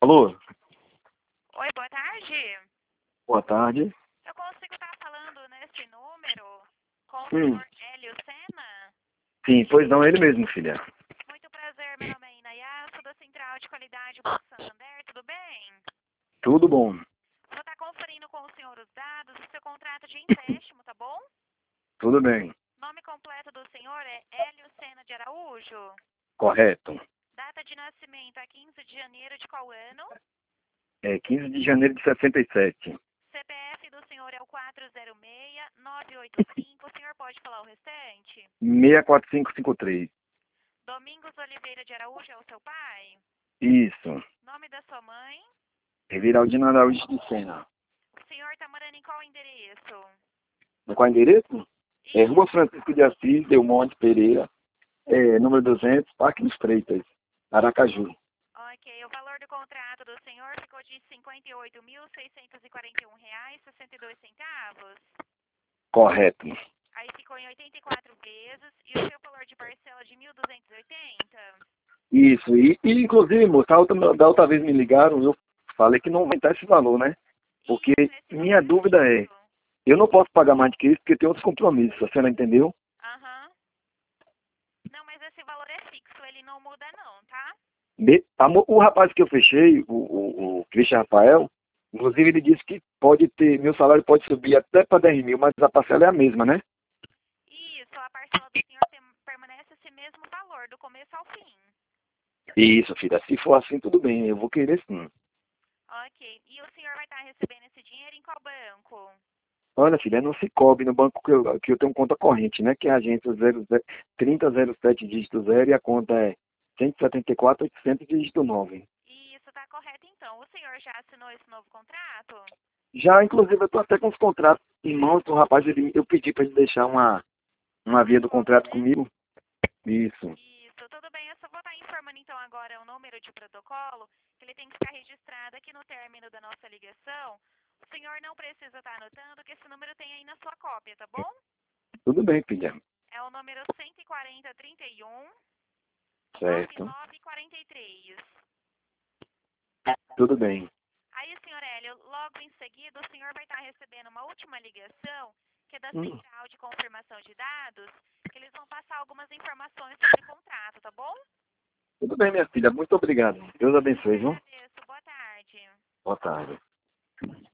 Alô, Oi, boa tarde. boa tarde. Eu consigo estar falando nesse número com o Hum, senhor Hélio Sena? sim, pois não, ele mesmo, filha. Muito prazer, meu nome é Inayá, sou da Central de Qualidade Banco Santander, tudo bem? Tudo bom, Vou estar conferindo com o senhor os dados do seu contrato de empréstimo, tá bom? tudo bem, Nome completo do senhor é Hélio Sena de Araújo. correto. Data de nascimento é 15 de janeiro de qual ano? É 15 de janeiro de 67. CPF do senhor é o 406-985, o senhor pode falar o restante? 64553. Domingos Oliveira de Araújo é o seu pai? Isso. Nome da sua mãe? Reviraldino Araújo de Sena. O senhor está morando em qual endereço? No qual endereço? É Rua Isso. Francisco de Assis, Delmonte Pereira, número 200, Parque dos Freitas, Aracaju. Ok, o valor do contrato do senhor ficou de R$ 58.641,62. Correto. Aí ficou em 84 vezes e o seu valor de parcela de 1.280. Isso, e inclusive, moça, da outra vez me ligaram, eu falei que não aumentar esse valor, né? Porque Isso, esse minha valor é dúvida é, fixo. eu não posso pagar mais do que isso porque tem outros compromissos, a senhora entendeu? Aham. Não, mas esse valor é fixo, ele não muda não, tá? O rapaz que eu fechei, o Christian Rafael, inclusive ele disse que pode ter, meu salário pode subir até para 10 mil, mas a parcela é a mesma, né? Isso, a parcela do senhor permanece esse mesmo valor, do começo ao fim. Isso, filha, se for assim, tudo bem, eu vou querer sim. Ok. E o senhor vai estar recebendo esse dinheiro em qual banco? Olha, filha, é no Cicobi, no banco que eu tenho conta corrente, né? Que é a agência 3007 dígito 0 e a conta é 174 800 dígito 9. Isso está correto então. O senhor já assinou esse novo contrato? Já, inclusive, eu estou até com os contratos em mãos, o rapaz, eu pedi para ele deixar uma via do Cópia, contrato né? comigo. Isso. Isso, tudo bem. Eu só vou estar informando então agora o número de protocolo, que ele tem que ficar registrado aqui no término da nossa ligação. O senhor não precisa estar anotando, que esse número tem aí na sua cópia, tá bom? Tudo bem, filha. É o número 14031 Certo. 9943. Tudo bem. Aí, senhor Hélio, logo em seguida, o senhor vai estar recebendo uma última ligação, que é da Hum, Central de Confirmação de Dados, que eles vão passar algumas informações sobre o contrato, tá bom? Tudo bem, minha filha. Muito obrigado. Deus Eu que abençoe, viu? agradeço. Boa tarde. Boa tarde.